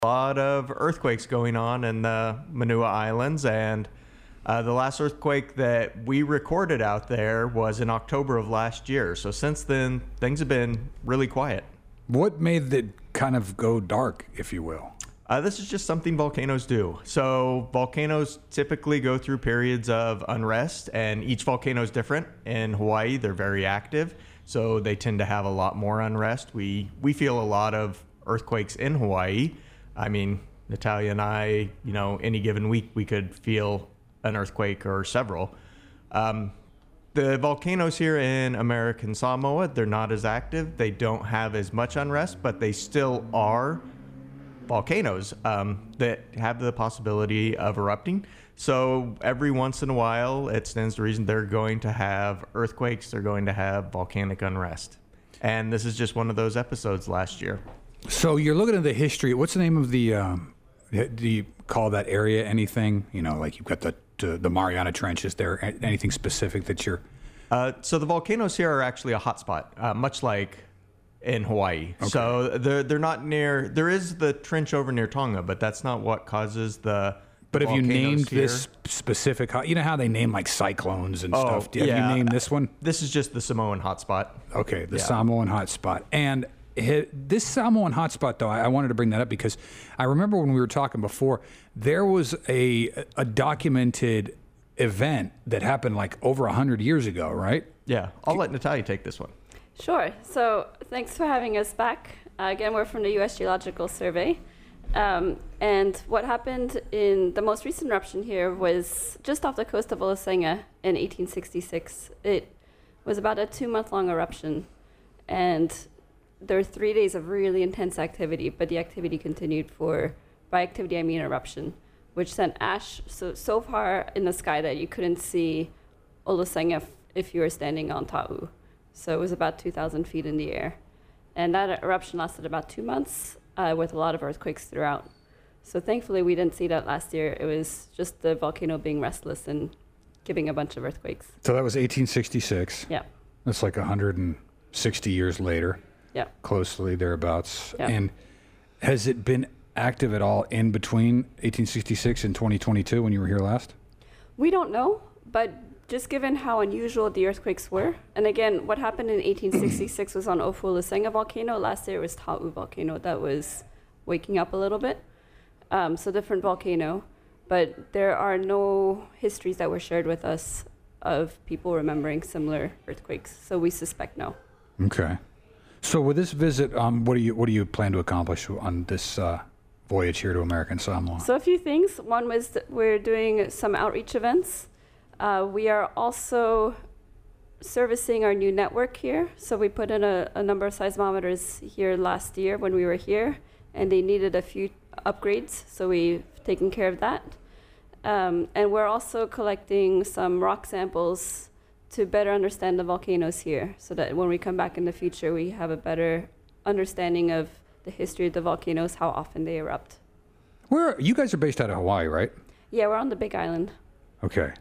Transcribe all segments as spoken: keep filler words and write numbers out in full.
A lot of earthquakes going on in the Manua Islands, and uh, the last earthquake that we recorded out there was in October of last year. So since then, things have been really quiet. What made it kind of go dark, if you will? Uh, this is just something volcanoes do. So volcanoes typically go through periods of unrest, and each volcano is different. In Hawaii, they're very active, so they tend to have a lot more unrest. We we feel a lot of earthquakes in Hawaii. I mean, Natalia and I, you know, any given week we could feel an earthquake or several. Um, the volcanoes here in American Samoa, they're not as active. They don't have as much unrest, but they still are volcanoes um, that have the possibility of erupting. So every once in a while, it stands to reason they're going to have earthquakes, they're going to have volcanic unrest. And this is just one of those episodes last year. So you're looking at the history. What's the name of the, um, do you call that area anything? You know, like you've got the the, the Mariana Trench. Is there anything specific that you're... Uh, so the volcanoes here are actually a hotspot, uh, much like in Hawaii. Okay. So they're, they're not near, there is the trench over near Tonga, but that's not what causes the But have you named here. this specific, you know how they name like cyclones and Oh, stuff? Have yeah. you named this one? This is just the Samoan hotspot. Okay, the Yeah. Samoan hotspot. And hi- this Samoan hotspot, though, I I wanted to bring that up because I remember when we were talking before, there was a a documented event that happened like over one hundred years ago, right? Yeah, I'll let Natalia take this one. Sure. So thanks for having us back. Uh, again, we're from the U S Geological Survey. Um, and what happened in the most recent eruption here was just off the coast of Olusenga in eighteen sixty-six. It was about a two-month-long eruption. And there were three days of really intense activity, but the activity continued for, by activity I mean eruption, which sent ash so, so far in the sky that you couldn't see Olusenga f- if you were standing on Ta'u. So it was about two thousand feet in the air. And that eruption lasted about two months uh, with a lot of earthquakes throughout. So thankfully we didn't see that last year. It was just the volcano being restless and giving a bunch of earthquakes. So that was eighteen sixty-six. Yeah. That's like one hundred sixty years later. Yeah. Closely thereabouts. Yeah. And has it been active at all in between eighteen sixty-six and twenty twenty-two when you were here last? We don't know, but just given how unusual the earthquakes were, and again, what happened in eighteen sixty-six was on Ofu Olusenga volcano. Last year it was Ta'u volcano that was waking up a little bit. Um, so different volcano, but there are no histories that were shared with us of people remembering similar earthquakes. So we suspect no. Okay. So with this visit, um, what do you what do you plan to accomplish on this uh, voyage here to American Samoa? So a few things. One was that we're doing some outreach events. Uh, we are also servicing our new network here. So we put in a, a number of seismometers here last year when we were here, and they needed a few upgrades. So we've taken care of that. Um, and we're also collecting some rock samples to better understand the volcanoes here, so that when we come back in the future, we have a better understanding of the history of the volcanoes, how often they erupt. Where you guys are based out of Hawaii, right? Yeah, we're on the Big Island. Okay.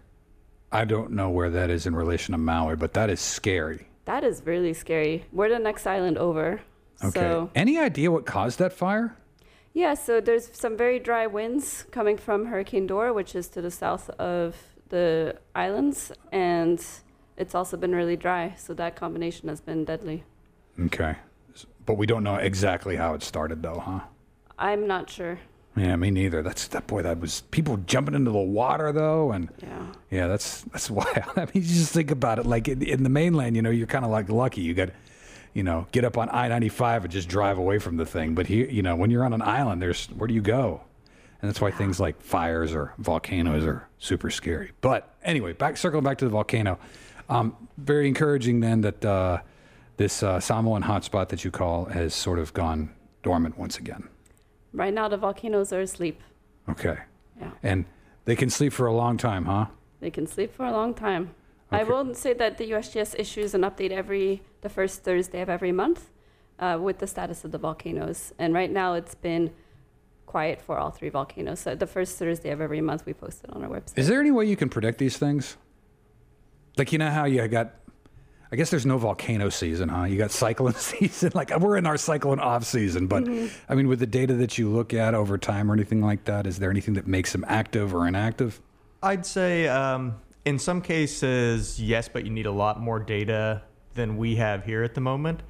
I don't know where that is in relation to Maui, but that is scary. That is really scary. We're the next island over. Okay. So, Any idea what caused that fire? yeah, so there's some very dry winds coming from Hurricane Dora, which is to the south of the islands, and it's also been really dry, so that combination has been deadly. Okay. But we don't know exactly how it started, though, huh? I'm not sure. Yeah, me neither. That's that boy. That was people jumping into the water, though, and Yeah. yeah, that's that's wild. I mean, you just think about it. Like in, in the mainland, you know, you're kind of like lucky. You got, you know, get up on I ninety-five and just drive away from the thing. But here, you know, when you're on an island, there's where do you go? And that's why things like fires or volcanoes are super scary. But anyway, back circling back to the volcano. Um, very encouraging then that uh, this uh, Samoan hotspot that you call has sort of gone dormant once again. Right now, the volcanoes are asleep. Okay. Yeah. And they can sleep for a long time, huh? They can sleep for a long time. I Okay. will say that the U S G S issues an update every the first Thursday of every month uh, with the status of the volcanoes. And right now, it's been quiet for all three volcanoes. So the first Thursday of every month, we post it on our website. Is there any way you can predict these things? Like, you know how you got, I guess there's no volcano season, huh? You got cyclone season. Like we're in our cyclone off season, but mm-hmm. I mean, with the data that you look at over time or anything like that, is there anything that makes them active or inactive? I'd say um, in some cases, yes, but you need a lot more data than we have here at the moment.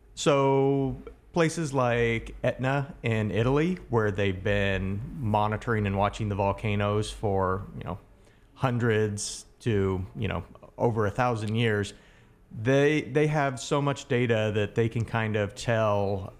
So places like Etna in Italy, where they've been monitoring and watching the volcanoes for, you know, hundreds to, you know, over a thousand years, they they have so much data that they can kind of tell,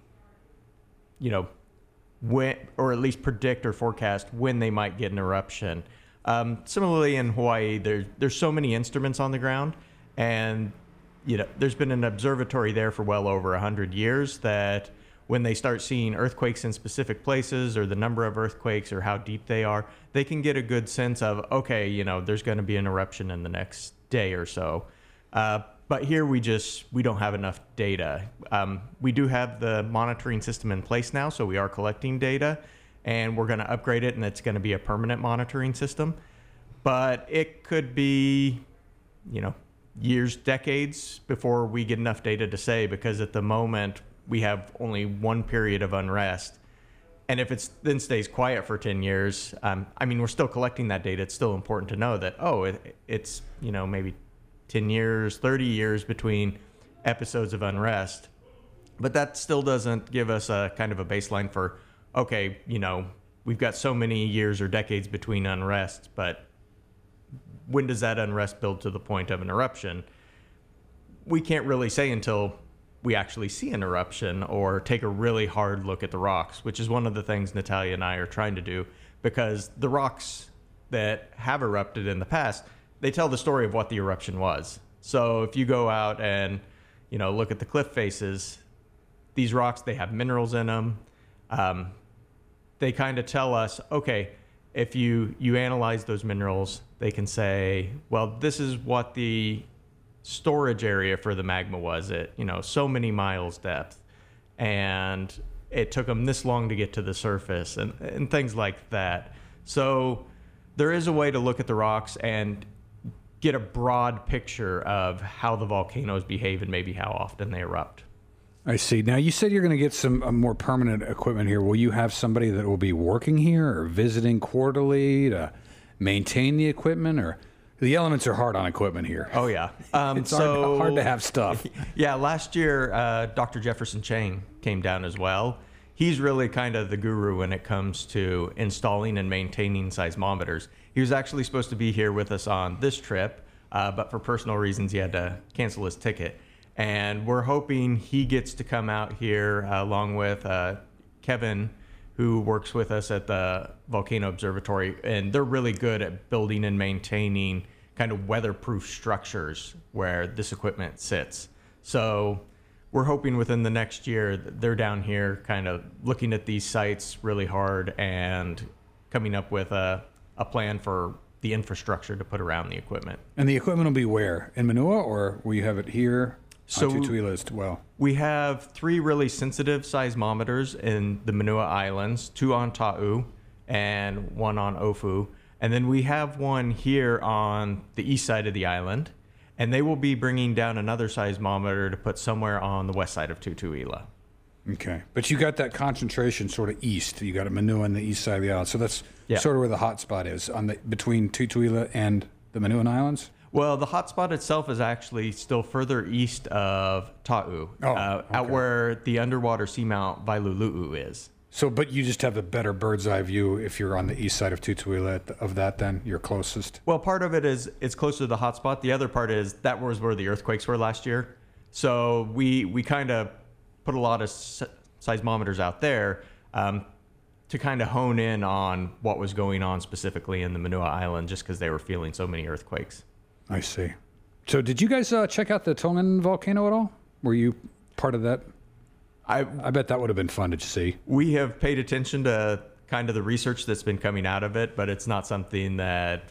you know, when, or at least predict or forecast when they might get an eruption. Um, similarly, in Hawaii, there's there's so many instruments on the ground, and you know, there's been an observatory there for well over a hundred years that when they start seeing earthquakes in specific places or the number of earthquakes or how deep they are, they can get a good sense of, okay, you know, there's going to be an eruption in the next day or so. Uh, but here we just, we don't have enough data. Um, we do have the monitoring system in place now, so we are collecting data, and we're going to upgrade it, and it's going to be a permanent monitoring system. But it could be, you know, years, decades before we get enough data to say, because at the moment we have only one period of unrest. And if it's then stays quiet for ten years, um, I mean, we're still collecting that data. It's still important to know that, oh, it, it's, you know, maybe ten years, thirty years between episodes of unrest. But that still doesn't give us a kind of a baseline for, okay, you know, we've got so many years or decades between unrests, but when does that unrest build to the point of an eruption? We can't really say until we actually see an eruption or take a really hard look at the rocks, which is one of the things Natalia and I are trying to do, because the rocks that have erupted in the past, they tell the story of what the eruption was. So if you go out and, you know, look at the cliff faces, these rocks, they have minerals in them. Um, they kind of tell us, okay, if you, you analyze those minerals, they can say, well, this is what the storage area for the magma was at, you know, so many miles depth. And it took them this long to get to the surface and, and things like that. So there is a way to look at the rocks and get a broad picture of how the volcanoes behave and maybe how often they erupt. I see. Now, you said you're going to get some uh, more permanent equipment here. Will you have somebody that will be working here or visiting quarterly to maintain the equipment? Or the elements are hard on equipment here. Oh, yeah. Um, it's so, hard, hard to have stuff. Yeah, last year, uh, Doctor Jefferson Chang came down as well. He's really kind of the guru when it comes to installing and maintaining seismometers. He was actually supposed to be here with us on this trip, uh, but for personal reasons, he had to cancel his ticket. And we're hoping he gets to come out here uh, along with uh, Kevin, who works with us at the Volcano Observatory. And they're really good at building and maintaining kind of weatherproof structures where this equipment sits. So we're hoping within the next year that they're down here kind of looking at these sites really hard and coming up with a, a plan for the infrastructure to put around the equipment. And the equipment will be where? In Manua, or will you have it here? So on Tutuila as well. We have three really sensitive seismometers in the Manua Islands, two on Ta'u and one on Ofu. And then we have one here on the east side of the island. And they will be bringing down another seismometer to put somewhere on the west side of Tutuila. Okay. But you got that concentration sort of east. You got a Manua on the east side of the island. So that's yeah. sort of where the hot spot is, on the between Tutuila and the Manuan Islands? Well, the hotspot itself is actually still further east of Ta'u, oh, uh, okay. out where the underwater seamount Vailulu'u is. So, but you just have a better bird's eye view if you're on the east side of Tutuila of that, then you're closest? Well, part of it is it's closer to the hotspot. The other part is that was where the earthquakes were last year. So we, we kind of put a lot of se- seismometers out there um, to kind of hone in on what was going on specifically in the Manua Island, just because they were feeling so many earthquakes. I see. So did you guys uh, check out the Tongan volcano at all? Were you part of that? I I bet that would have been fun to see. We have paid attention to kind of the research that's been coming out of it, but it's not something that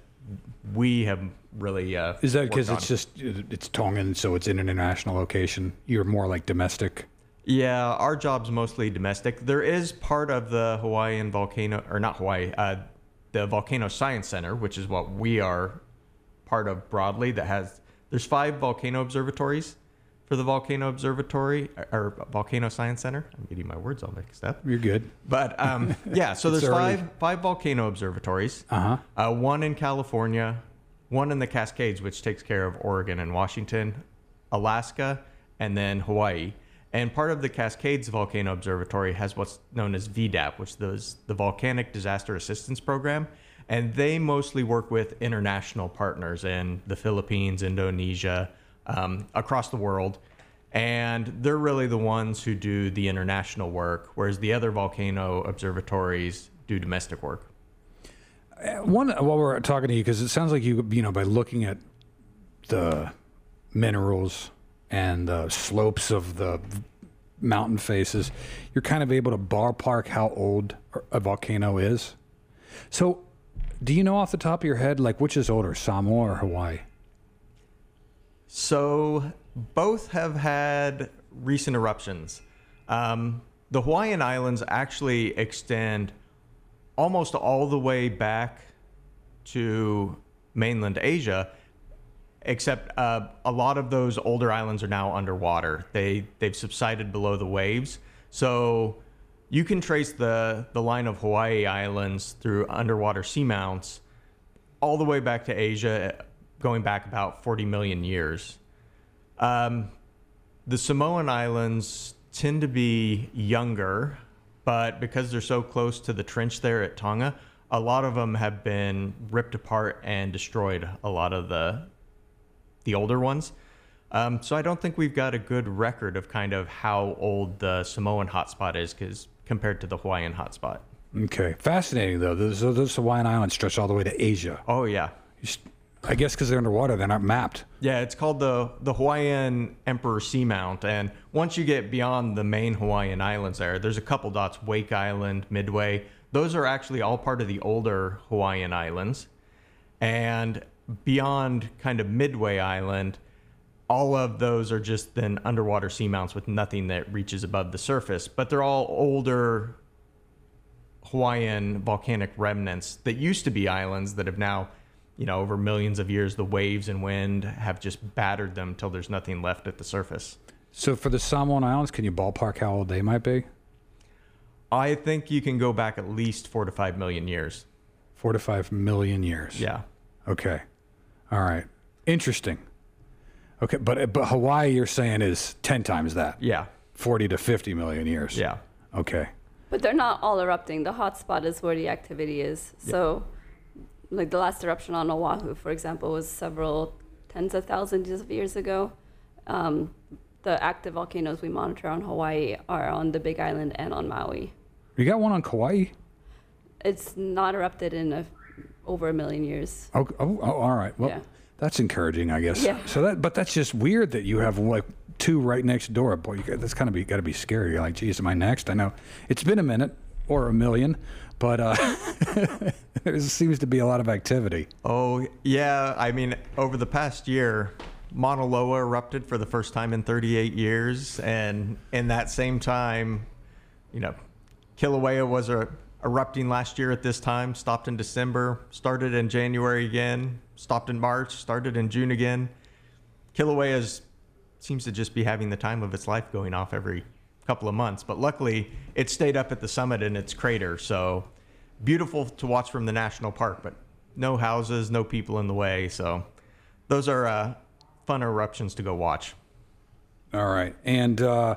we have really uh, Is that because worked it's on. just, it's Tongan, so it's an international location? You're more like domestic? Yeah, our job's mostly domestic. There is part of the Hawaiian volcano, or not Hawaii, uh, the Volcano Science Center, which is what we are part of broadly, that has, there's five volcano observatories, for the Volcano Observatory or Volcano Science Center. I'm getting my words all mixed up. You're good. But um, yeah, so there's early. five five volcano observatories. Uh-huh. Uh, one in California, one in the Cascades, which takes care of Oregon and Washington, Alaska, and then Hawaii. And part of the Cascades Volcano Observatory has what's known as V DAP, which is the Volcanic Disaster Assistance Program. And they mostly work with international partners in the Philippines, Indonesia, um, across the world. And they're really the ones who do the international work, whereas the other volcano observatories do domestic work. One, while we're talking to you, because it sounds like you, you know, by looking at the minerals and the slopes of the mountain faces, you're kind of able to ballpark how old a volcano is. So, do you know off the top of your head, like, which is older, Samoa or Hawaii? So both have had recent eruptions. Um, the Hawaiian Islands actually extend almost all the way back to mainland Asia, except uh, a lot of those older islands are now underwater. They, they've subsided below the waves. So you can trace the, the line of Hawaii Islands through underwater seamounts all the way back to Asia, going back about forty million years. Um, the Samoan Islands tend to be younger, but because they're so close to the trench there at Tonga, a lot of them have been ripped apart and destroyed, a lot of the the older ones. Um, so I don't think we've got a good record of kind of how old the Samoan hotspot is because compared to the Hawaiian hotspot. Okay. Fascinating, though. Those, those Hawaiian Islands stretch all the way to Asia. Oh, yeah. I guess because they're underwater, they're not mapped. Yeah, it's called the, the Hawaiian Emperor Seamount. And once you get beyond the main Hawaiian Islands there, there's a couple dots, Wake Island, Midway. Those are actually all part of the older Hawaiian Islands. And beyond kind of Midway Island, all of those are just then underwater seamounts with nothing that reaches above the surface. But they're all older Hawaiian volcanic remnants that used to be islands that have now, you know, over millions of years, the waves and wind have just battered them till there's nothing left at the surface. So for the Samoan Islands, can you ballpark how old they might be? I think you can go back at least four to five million years. Four to five million years. Yeah. Okay. All right. Interesting. Okay, but but Hawaii, you're saying, is ten times that. Yeah. forty to fifty million years. Yeah. Okay. But they're not all erupting. The hotspot is where the activity is. So, like the last eruption on Oahu, for example, was several tens of thousands of years ago. Um, the active volcanoes we monitor on Hawaii are on the Big Island and on Maui. You got one on Kauai? It's not erupted in a, over a million years. Oh, oh, oh all right. Well, Yeah. that's encouraging, I guess. Yeah. So that, but that's just weird that you have like two right next door. Boy, you got, that's kind of be got to be scary. You're like, geez, am I next? I know it's been a minute or a million, but uh, there seems to be a lot of activity. Oh, yeah. I mean, over the past year, Mauna Loa erupted for the first time in thirty-eight years. And in that same time, you know, Kilauea was a, erupting last year at this time, stopped in December, started in January again, stopped in March, started in June again. Kilauea seems to just be having the time of its life going off every couple of months. But luckily, it stayed up at the summit in its crater. So beautiful to watch from the national park, but no houses, no people in the way. So those are uh, fun eruptions to go watch. All right. And uh,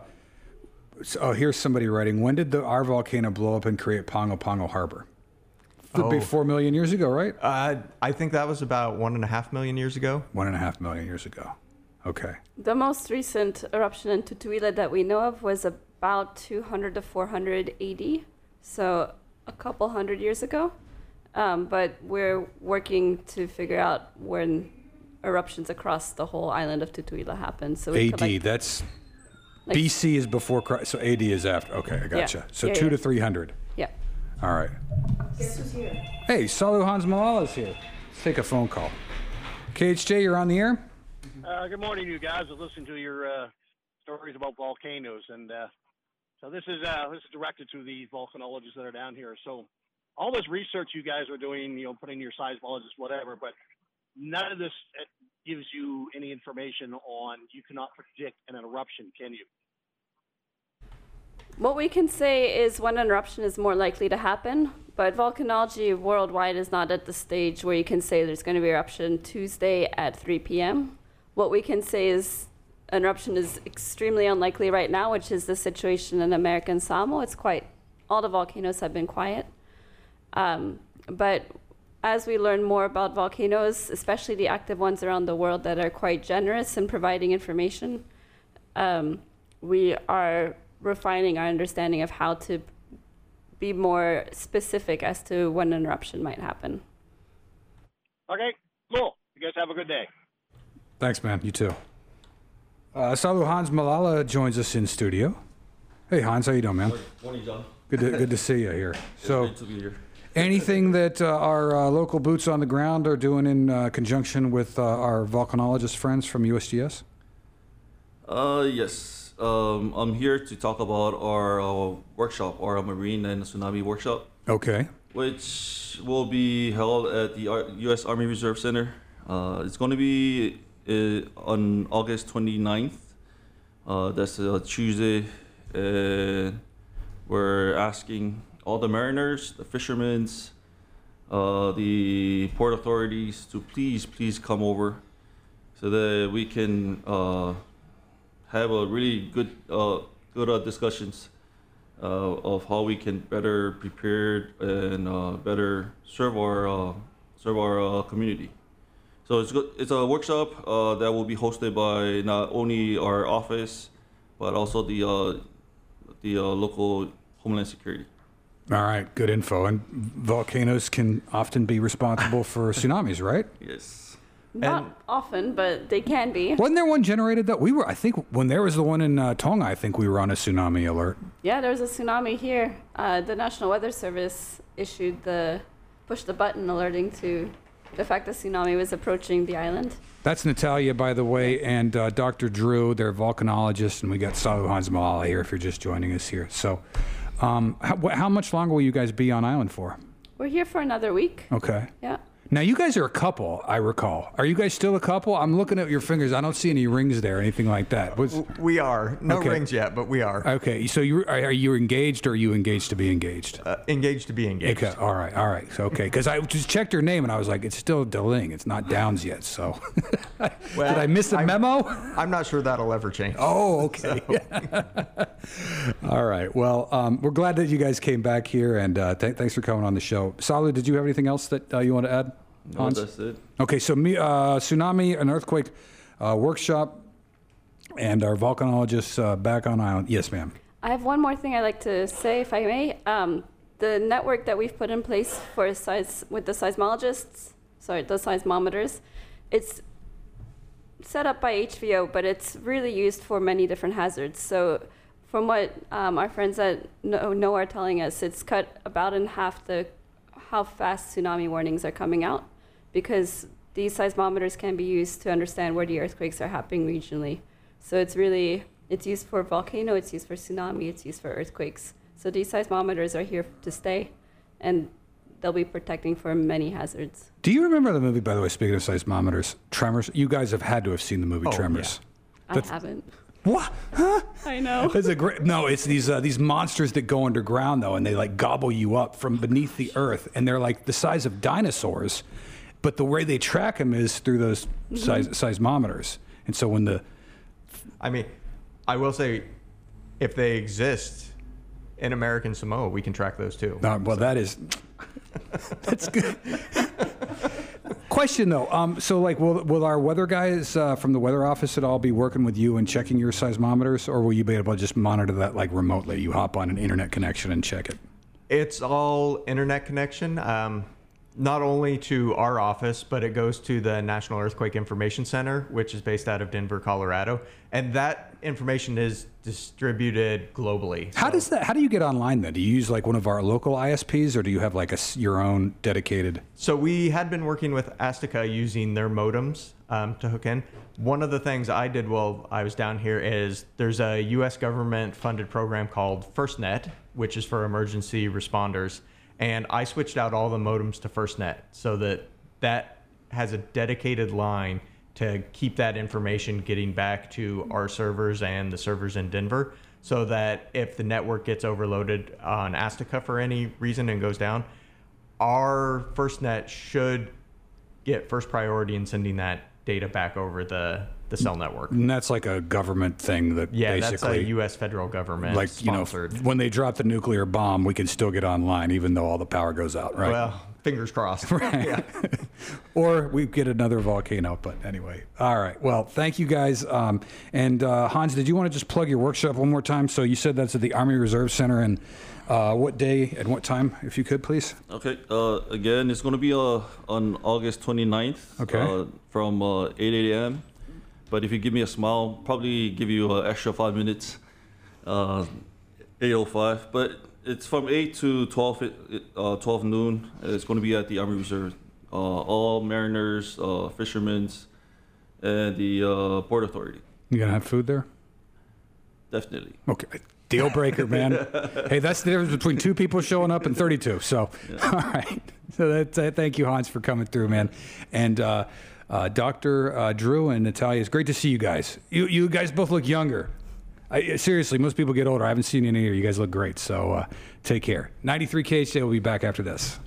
so, oh, here's somebody writing, when did the our volcano blow up and create Pongo Pongo Harbor? Would be Oh. four million years ago, right? Uh, I think that was about one and a half million years ago. One and a half million years ago. Okay. The most recent eruption in Tutuila that we know of was about two hundred to four hundred A D, so a couple hundred years ago. Um, but we're working to figure out when eruptions across the whole island of Tutuila happened. So we A D, collect- that's like- B C is before Christ, so A D is after. Okay, I gotcha. Yeah. So Yeah, two yeah. to three hundred. Yeah. All right. Guess who's here? Hey, Salu Hans Malala's here. Let's take a phone call. K H J, you're on the air. Uh, good morning, you guys. I listened to your uh, stories about volcanoes, and uh, so this is uh, this is directed to the volcanologists that are down here. So all this research you guys are doing, you know, putting your seismologists, whatever, but none of this uh, gives you any information on, you cannot predict an eruption, can you? What we can say is when an eruption is more likely to happen, but volcanology worldwide is not at the stage where you can say there's going to be eruption Tuesday at three p m What we can say is an eruption is extremely unlikely right now, which is the situation in American Samoa. It's quite, all the volcanoes have been quiet. Um, but as we learn more about volcanoes, especially the active ones around the world that are quite generous in providing information, um, we are refining our understanding of how to be more specific as to when an eruption might happen. Okay, cool. You guys have a good day. Thanks, man. You too. Uh, Salu Hans Malala joins us in studio. Hey, Hans, how you doing, man? Morning, John. Good to, good to see you here. So, Good to be here. anything that uh, our uh, local boots on the ground are doing in uh, conjunction with uh, our volcanologist friends from U S G S? Uh, yes. Um, I'm here to talk about our uh, workshop, our marine and tsunami workshop, Okay. which will be held at the Ar- U S Army Reserve Center. Uh, it's going to be uh, on August twenty-ninth. Uh, that's a Tuesday. And we're asking all the mariners, the fishermen, uh, the port authorities to please, please come over so that we can uh, have a really good, uh, good uh, discussions uh, of how we can better prepare and uh, better serve our uh, serve our uh, community. So it's good. It's a workshop uh, that will be hosted by not only our office, but also the uh, the uh, local Homeland Security. All right. Good info. And volcanoes can often be responsible for tsunamis, right? Yes. Not And- often, but they can be. Wasn't there one generated that we were? I think when there was the one in uh, Tonga, I think we were on a tsunami alert. Yeah, there was a tsunami here. Uh, the National Weather Service issued the, pushed the button alerting to the fact that tsunami was approaching the island. That's Natalia, by the way, and uh, Doctor Drew. They're volcanologists, and we got Salu Hans Malala here if you're just joining us here. So, um, how, wh- how much longer will you guys be on island for? We're here for another week. Okay. Yeah. Now, you guys are a couple, I recall. Are you guys still a couple? I'm looking at your fingers. I don't see any rings there or anything like that. What's, We are. No Okay. rings yet, but we are. okay, so you are, are you engaged or are you engaged to be engaged? Uh, engaged to be engaged. Okay, all right, all right. So, okay, because I just checked her name and I was like, it's still Deling. It's not Downs yet. So, Well, did I miss a I'm- memo? I'm not sure that'll ever change. Oh, okay. All right. Well, um, we're glad that you guys came back here, and uh, th- thanks for coming on the show. Salu, did you have anything else that uh, you want to add? No, Hans? that's it. Okay, so me, uh, tsunami and earthquake uh, workshop, and our volcanologists uh, back on island. Yes, ma'am. I have one more thing I'd like to say, if I may. Um, the network that we've put in place for size with the seismologists, sorry, the seismometers, it's set up by H V O, but it's really used for many different hazards. So from what um, our friends at NOAA are telling us, it's cut about in half the how fast tsunami warnings are coming out, because these seismometers can be used to understand where the earthquakes are happening regionally. So it's really, it's used for volcano, it's used for tsunami, it's used for earthquakes. So these seismometers are here to stay, and they'll be protecting for many hazards. Do you remember the movie, by the way, speaking of seismometers, Tremors? You guys have had to have seen the movie Oh, Tremors. That's- I haven't. What? Huh? I know. That's a great. No, it's these uh, these monsters that go underground though, and they like gobble you up from beneath the earth, and they're like the size of dinosaurs, but the way they track them is through those Mm-hmm. seis- seismometers. And so when the I mean, I will say, if they exist in American Samoa, we can track those too. uh, well, that is that's good. Question though, um, so like, will will our weather guys uh, from the weather office at all be working with you and checking your seismometers, or will you be able to just monitor that like remotely? You hop on an internet connection and check it. It's all internet connection, um, not only to our office, but it goes to the National Earthquake Information Center, which is based out of Denver, Colorado. And that information is distributed globally. How So- does that? How do you get online then? Do you use like one of our local I S Ps, or do you have like a s- your own dedicated? So we had been working with Astica using their modems um, to hook in. One of the things I did while I was down here is there's a U S government funded program called FirstNet, which is for emergency responders. And I switched out all the modems to FirstNet so that that has a dedicated line to keep that information getting back to our servers and the servers in Denver, so that if the network gets overloaded on Astica for any reason and goes down, our FirstNet should get first priority in sending that data back over the, the cell network. And that's like a government thing that Yeah, basically... that's a U S federal government like, sponsored. you know, when they drop the nuclear bomb, we can still get online even though all the power goes out, right? Well, fingers crossed. Right. Yeah. Or we get another volcano, but anyway. All right. Well, thank you guys. Um, and uh, Hans, did you want to just plug your workshop one more time? So you said that's at the Army Reserve Center, and uh, what day and what time, if you could, please? Okay. Uh, again, it's going to be uh, on August twenty-ninth. Okay. Uh, from uh, eight a.m. But if you give me a smile, probably give you an extra five minutes. Uh, eight oh five. But it's from eight to twelve, uh, twelve noon. It's going to be at the Army Reserve. Uh, all mariners, uh, fishermen, and the uh, Port Authority. You going to have food there? Definitely. Okay. Deal breaker, man. Hey, that's the difference between two people showing up and thirty-two. So, yeah. All right. So that's, uh, thank you, Hans, for coming through, man. And uh, uh, Doctor Uh, Drew and Natalia, it's great to see you guys. You you guys both look younger. I, seriously, most people get older. I haven't seen any of you. You guys look great. So uh, take care. ninety-three K H J will be back after this.